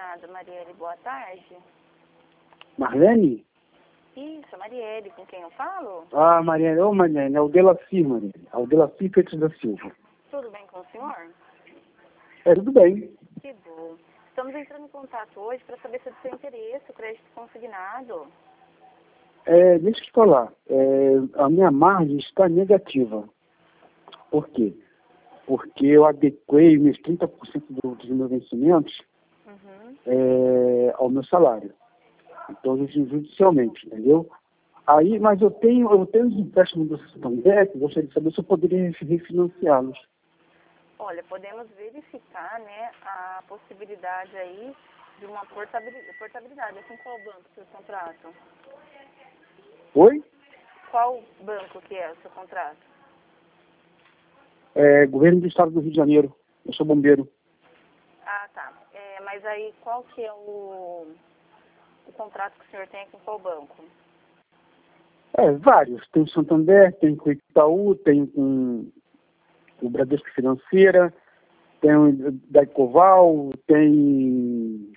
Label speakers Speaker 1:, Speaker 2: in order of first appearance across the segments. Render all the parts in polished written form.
Speaker 1: consignado, Marielle, boa tarde.
Speaker 2: Marlene?
Speaker 1: Isso, Marielle, com quem eu falo?
Speaker 2: Ah, Marielle, ô Marielle, é o Delacir, Marielle. É o Delacir Freitas da Silva.
Speaker 1: Tudo bem com o senhor?
Speaker 2: É, tudo bem.
Speaker 1: Que bom. Estamos entrando em contato hoje para saber se é do seu interesse o crédito consignado.
Speaker 2: Deixa eu te falar. A minha margem está negativa. Por quê? Porque eu adequei meus 30% dos meus vencimentos ao meu salário. Então, judicialmente, entendeu? Aí, mas eu tenho os empréstimos do Santander, que gostaria de saber se eu poderia refinanciá-los.
Speaker 1: Olha, podemos verificar, né, a possibilidade aí de uma portabilidade. Assim, qual banco que o seu contrato?
Speaker 2: Oi?
Speaker 1: Qual banco que é o seu contrato?
Speaker 2: Governo do Estado do Rio de Janeiro. Eu sou bombeiro.
Speaker 1: Ah, tá. Mas aí, qual que é o contrato que o senhor tem com qual banco?
Speaker 2: Vários. Tem o Santander, tem com o Itaú, tem com o Bradesco Financeira, tem o Daicoval, tem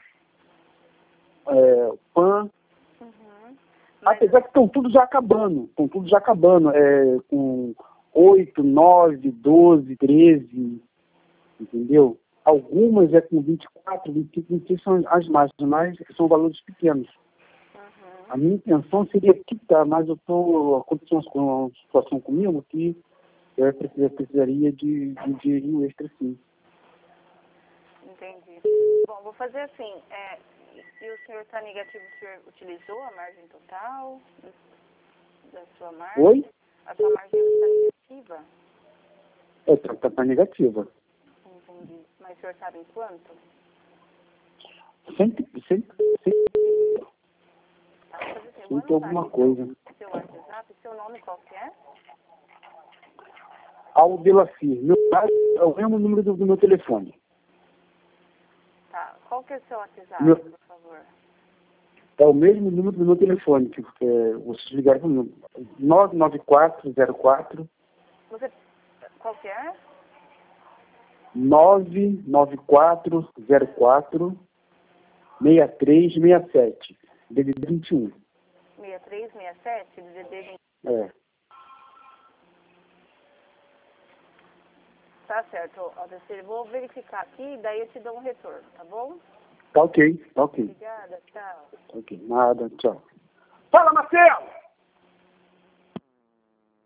Speaker 2: o PAN. Apesar que estão todos já acabando. Com 8, 9, 12, 13, entendeu? Algumas com 24, 25, 26 são as mais, são valores pequenos. A minha intenção seria quitar, mas aconteceu uma situação comigo que eu precisaria de um dinheirinho extra, sim.
Speaker 1: Entendi. Bom, vou fazer assim, e o senhor está negativo, o senhor utilizou a margem total da sua margem?
Speaker 2: Oi?
Speaker 1: A sua margem está negativa?
Speaker 2: Tá negativa.
Speaker 1: Entendi. Mas o senhor sabe em quanto?
Speaker 2: Sempre
Speaker 1: Tá, vou fazer assim,
Speaker 2: tem alguma coisa.
Speaker 1: Seu WhatsApp, seu nome qual que é?
Speaker 2: Aldelacir. Meu pai é o mesmo número do meu telefone.
Speaker 1: Tá, qual que é o seu WhatsApp, por favor?
Speaker 2: É o mesmo número do meu telefone, que vocês ligaram para o número. 99404.
Speaker 1: Qual que é?
Speaker 2: 99404 6367. DDD 21.
Speaker 1: 6367, DDD
Speaker 2: 21.
Speaker 1: Tá certo, Aldecir. Vou verificar aqui, daí eu te dou um retorno, tá bom?
Speaker 2: Tá ok.
Speaker 1: Obrigada, tchau.
Speaker 2: Ok, nada, tchau. Fala, Marcelo!